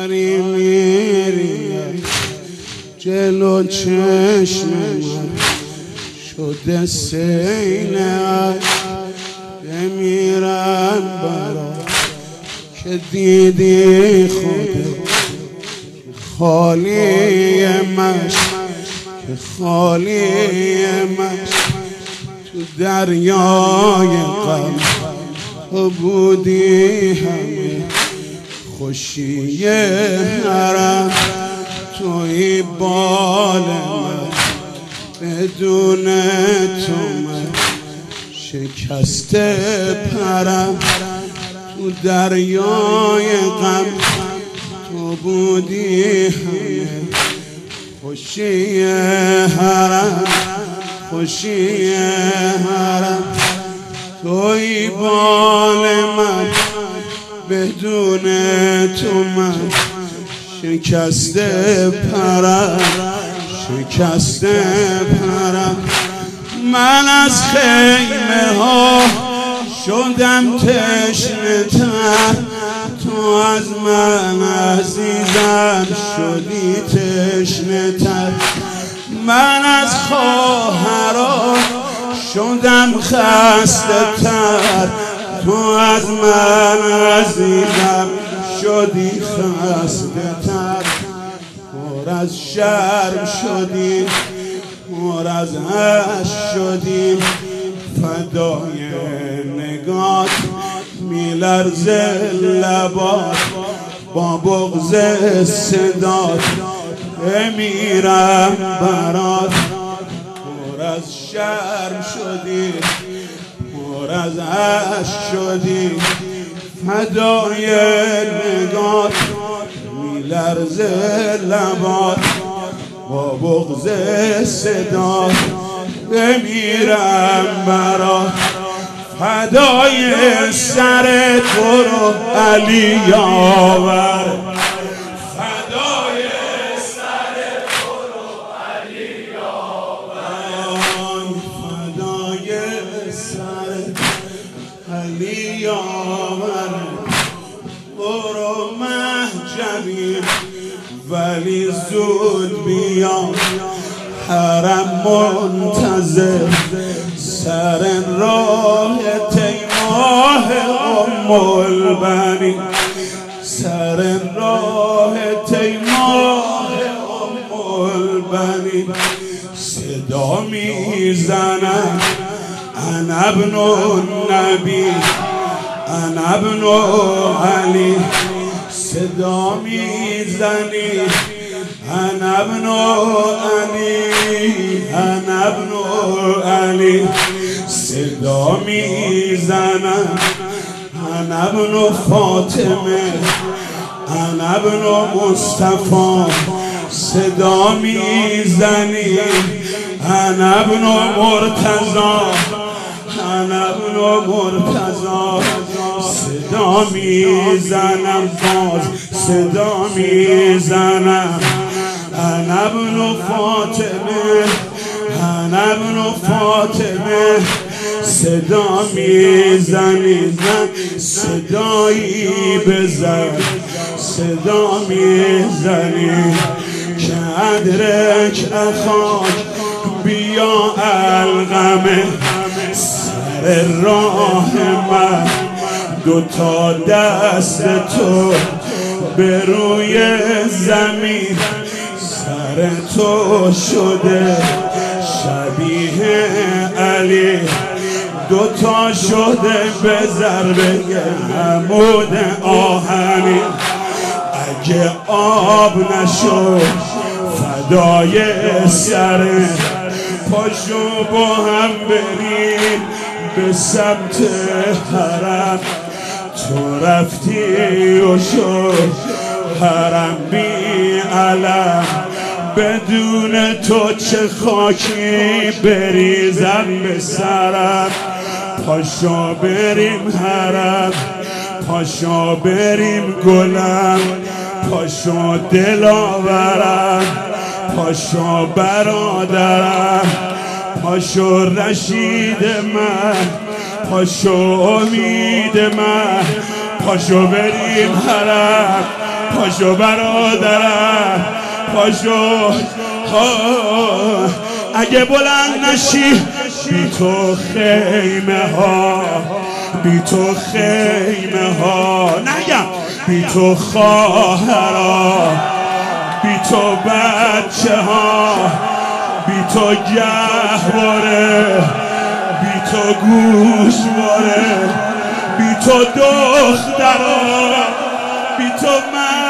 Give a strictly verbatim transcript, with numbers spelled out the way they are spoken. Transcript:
داری میری جلو چشم من شده سینه بمیرم برا که دیدی خودت خالی مشت که خالی مشت تو دریای غم تو بودی همه خوشی حرم توی بال من بدون تو من شکسته پرم تو دریای غم تو بودی همه خوشی حرم خوشی حرم توی بال من بدون تو من شکسته پرم شکسته پرم من از خیمه ها شدم تشنه تر تو از من عزیزم شدی تشنه تر من از خواهران شدم خسته تر تو از من عزیزم شدی خسته تر پر از شرم شدی پر از عشق شدی فدای نگات میلرزه لبات با بغض صدات بمیرم برات پر از شرم شدی پر از عشق شدی فدای نگات میلرزه لبات با بغض صدات بمیرم برات فدای سر تو رو علی یاور فدای سر تو رو علی یاور فدای سر علی یاور برو محجبی ولی زود بیا حرم منتظر سر راه تیماه ام البنین سر راه تیماه ام البنین صدا میزنم انا ابن النبی انا ابن علی صدا میزنی انا ابن علی انا ابن علی صدا میزنم انا ابن فاطمه انا ابن مصطفی صدا میزنی انا ابن مرتضی انا ابن مرتضی صدا میزنم باز صدا میزنم انا ابن فاطمه انا ابن فاطمه صدا میزنی صدایی بزن صدا میزنی که ادرک اخاک بیا الغمه سر راه من دوتا دست تو به روی زمین سر تو شده شبیه علی دوتا شده به ضربه عمود آهنی اگه آب نشد فدای سر پاشو با هم بریم به سمت حرم تو رفتی و شد حرم بی علم بدون تو چه خاکی بریزم به سرم پاشو بریم حرم پاشو بریم گلم پاشو دلاورم پاشو برادرم پاشو رشید من پاشو امید من پاشو بریم حرم پاشو برادرم پاشو. اگه بلند نشی بی تو خیمه ها، بی تو خیمه ها نگم، بی تو خواهرا، بی تو بچه ها، بی تو گهواره، بی تو گوشواره، بی تو دخترا، بی تو من